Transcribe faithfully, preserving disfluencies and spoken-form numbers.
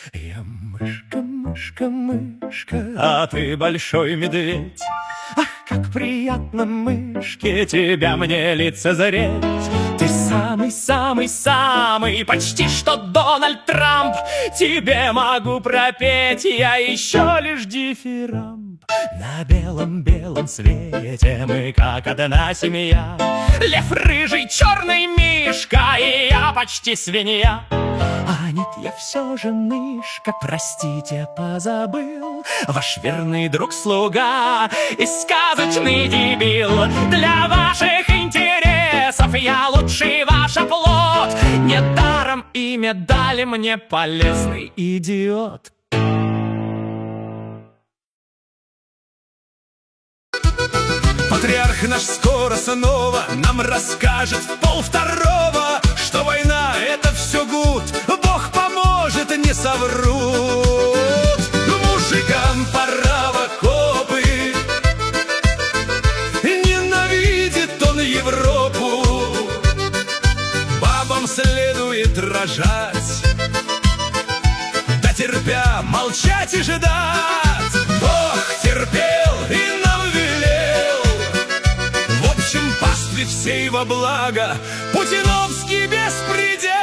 Я мышка, мышка, мышка, а ты большой медведь. Ах, как приятно, мышке, тебя мне лицезреть. Ты самый-самый-самый, почти что Дональд Трамп. Тебе могу пропеть я еще лишь дифирамб. На белом-белом свете мы как одна семья. Лев рыжий, черный мишка, и я почти свинья. А нет, я все же мышка, простите, позабыл. Ваш верный друг-слуга и сказочный дебил. Для ваших интересов я лучший ваш оплот. Недаром имя дали мне полезный идиот. Патриарх наш скоро снова нам расскажет в полвторого, что война — это все гуд, Бог поможет, не соврут. Мужикам пора в окопы, ненавидит он Европу. Бабам следует рожать, да терпя молчать и ждать. Бог терпел и нам велел, в общем, пастве всей во благо, путиновский беспредел.